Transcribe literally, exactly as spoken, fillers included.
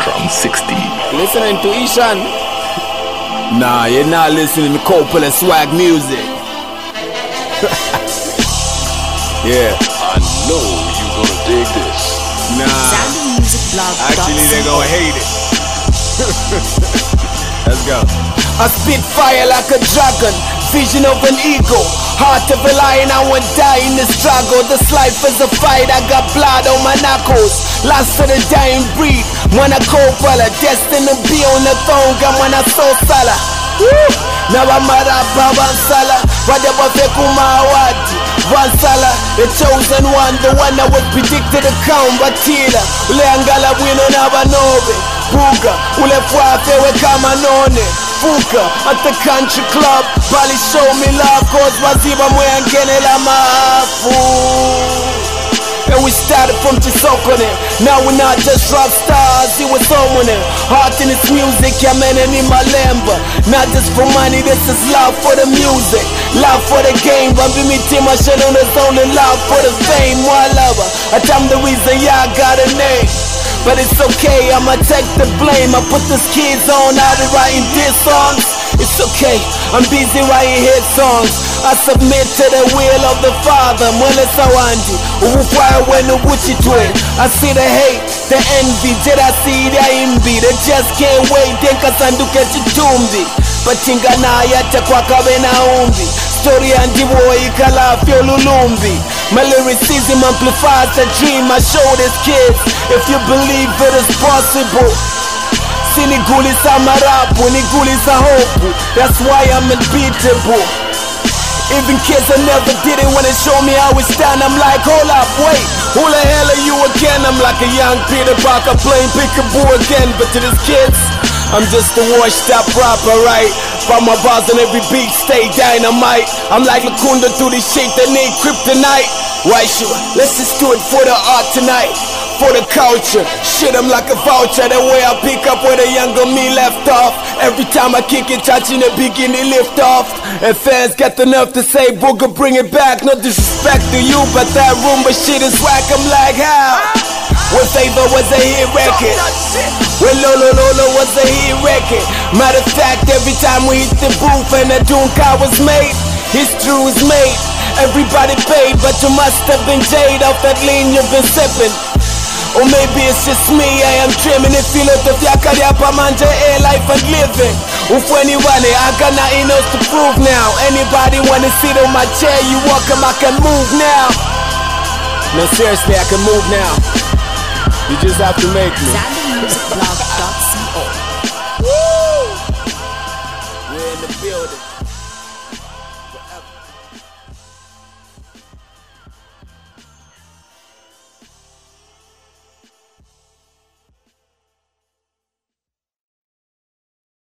From sixty. Listening to Ishan? Nah, you're not listening to Coppola swag music. Yeah. I know you're gonna dig this. Nah. Actually, they're gonna hate it. Let's go. I spit fire like a dragon, vision of an eagle, heart of a lion. I won't die in the struggle. This life is a fight. I got blood on my knuckles. Last of the dying breed. When I Coppola, destined to be on the throne. And when I saw Sala, now I'm at a Baba Sala. Whatever Fekuma Awadi, Vansala, the chosen one, the one that was predicted to come. Batila, Uleangala Wino Nabanove, Buga, Ulefuafe Wekama None, Fuka, at the country club. Bali show me love, cause Waziba Mwangene la Mafu. And we started from Chisokone. Now we're not just rock stars, it was someone. Heart in its music, yeah man, and in my lamber. Not just for money, this is love for the music, love for the game. Bambi me team, I should on its only love for the fame. More lover, I tell the reason, yeah, I got a name. But it's okay, I'ma take the blame. I put these kids on, I'll be writing these songs. It's okay, I'm busy writing hit songs. I submit to the will of the Father. Mwele Sawandi, Uwufaya wenu Wuchitwe. I see the hate, the envy, did I see the imbi? They just can't wait, denka sanduke chitumbi. Batinga na yata kwa kabe na umbi. Story andiwo ikala fyo lulumbi. My lyricism amplifies the dream I show these kids. If you believe it is possible. Sinigulisa marapu, nigulisa hopu. That's why I'm unbeatable. Even kids that never did it when they show me how we stand, I'm like, hold up, wait, who the hell are you again? I'm like a young Peter Parker playing peekaboo again. But to these kids, I'm just a washed up rapper, right? From my bars on every beat, stay dynamite. I'm like Lacunda through this shit that need kryptonite. Why sure? Let's just do it for the art tonight, for the culture. Shit, I'm like a voucher, the way I pick up where the younger me left off. Every time I kick it, touching the beginning, lift off. And fans get enough to say, Booger, bring it back. No disrespect to you, but that Roomba shit is whack. I'm like, how? When Favor was a hit record, when Lolo Lolo was a hit record. Matter of fact, every time we hit the booth and the Doom car was made, history was made. Everybody paid, but you must have been jaded off that lean you've been sipping. Or maybe it's just me, I am dreaming. If you look at the Yakariapa Manja air life and living. If anyone, I got nothing else to prove now. Anybody wanna sit on my chair, you welcome, I can move now. No, seriously, I can move now. You just have to make me.